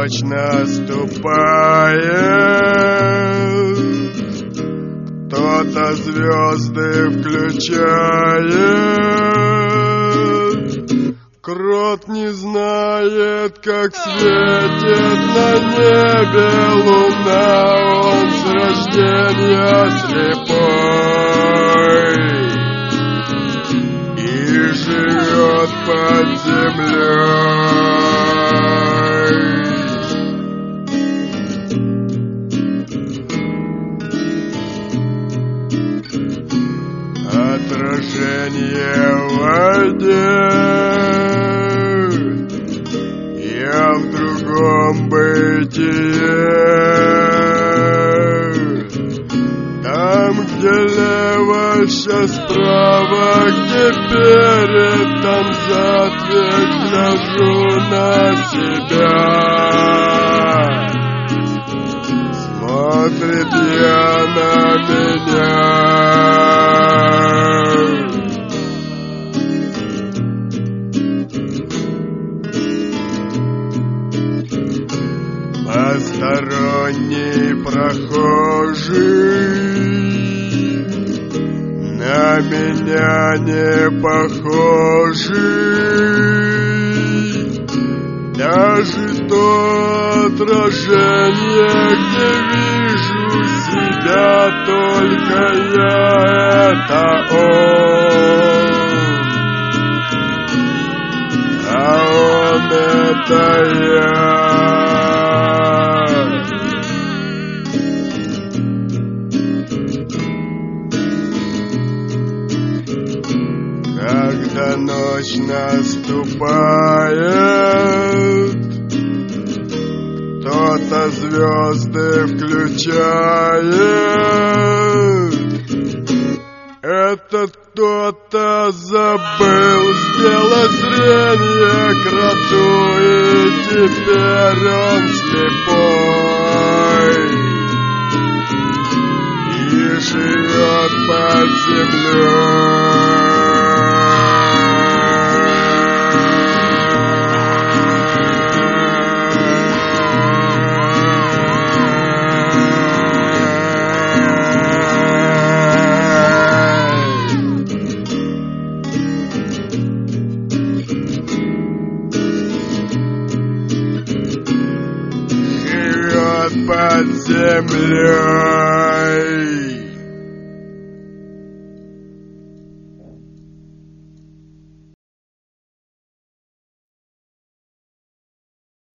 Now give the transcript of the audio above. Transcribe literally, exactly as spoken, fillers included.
ночь наступает, кто-то звезды включает. Крот не знает, как светит на небе луна, он с рождения слепой и живет под землей. Отражение в воде, я в другом бытие. Там, где лево, сейчас справа, где перед, там затвет, гляжу на себя. Смотрит я на меня. Посторонний прохожий на меня не похожий. Даже то отражение, где вижу себя только я, это он, а он это я. Когда ночь наступает, кто-то звезды включает. Этот кто-то забыл сделать зрение кроту, и теперь он слепой и живет под землей. Под землей.